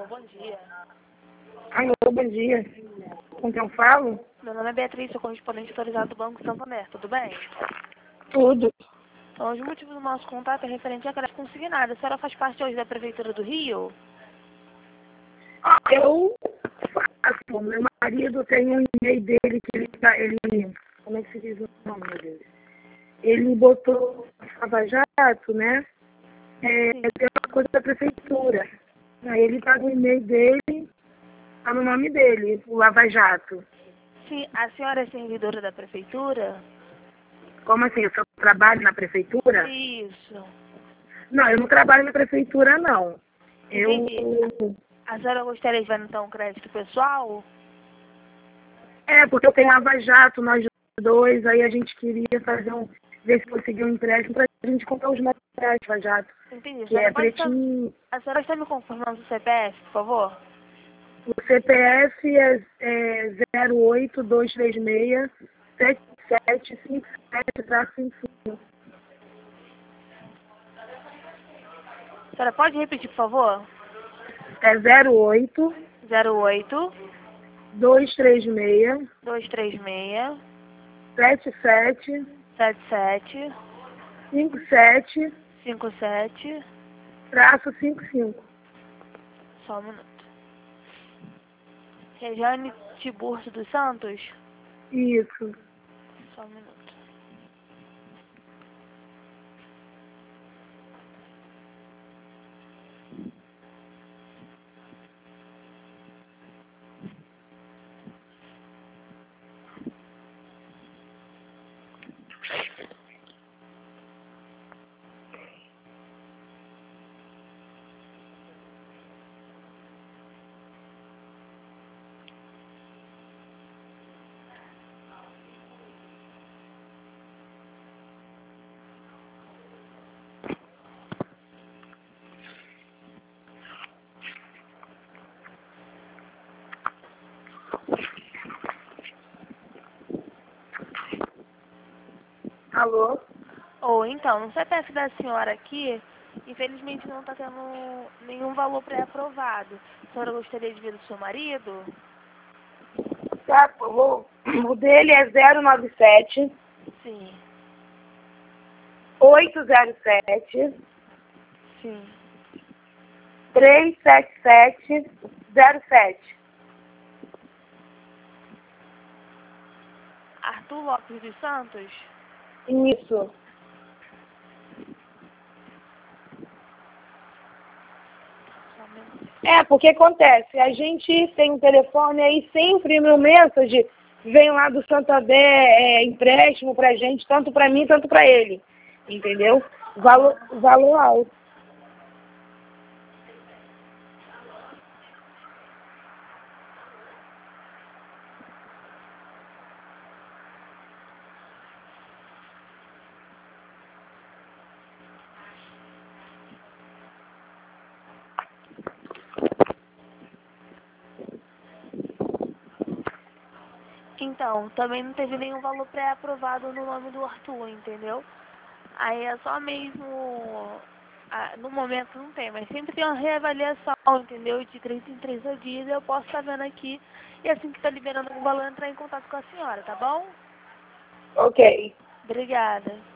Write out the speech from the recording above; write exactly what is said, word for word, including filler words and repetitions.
Alô, bom dia. Alô, bom dia. Com quem eu falo? Meu nome é Beatriz, sou correspondente autorizado do Banco Santander, tudo bem? Tudo. Então, os motivos do nosso contato é referente à crédito consignada. A senhora faz parte hoje da Prefeitura do Rio? Eu faço. Meu marido tem um e-mail dele que ele tá. Ele, como é que se diz o nome, meu Deus? Ele botou Lava Jato, né? É, é uma coisa da prefeitura. Aí ele tá no e-mail dele, tá no nome dele, o Lava Jato. Sim, a senhora é servidora da Prefeitura? Como assim? Eu só trabalho na prefeitura? Isso. Não, eu não trabalho na prefeitura, não. Eu. Entendi. A senhora gostaria de ver então um crédito pessoal? É, porque eu tenho Lava Jato, nós dois, aí a gente queria fazer um. Ver se conseguir um empréstimo pra gente comprar os materiais de Lava Jato. Entendi. A Que é senhora pode estar, pretinho. a senhora está me confirmando o C P F, por favor? O C P F é, é zero oito dois três seis sete sete cinco sete cinco cinco. A senhora pode repetir, por favor? É zero oito zero oito dois três seis dois três seis sete sete sete sete cinco sete cinco sete. traço cinco cinco. Só um minuto. Rejane Tiburcio dos Santos? Isso. Só um minuto. Alô? Ou então, no C P F da senhora aqui, infelizmente não está tendo nenhum valor pré-aprovado. A senhora gostaria de ver do seu marido? Tá, o, o dele é zero nove sete Sim, oito zero sete sim. três sete sete zero sete. Arthur Lopes dos Santos? Isso. Só um minuto. É, porque acontece, a gente tem um telefone aí, sempre meu message vem lá do Santander, é, empréstimo pra gente, tanto pra mim, tanto pra ele. Entendeu? Valor, valor alto. Então, também não teve nenhum valor pré-aprovado no nome do Arthur, entendeu? Aí é só mesmo... ah, no momento não tem, mas sempre tem uma reavaliação, entendeu? De três em três dias eu posso estar vendo aqui. E assim que está liberando o valor, entrar em contato com a senhora, tá bom? Ok. Obrigada.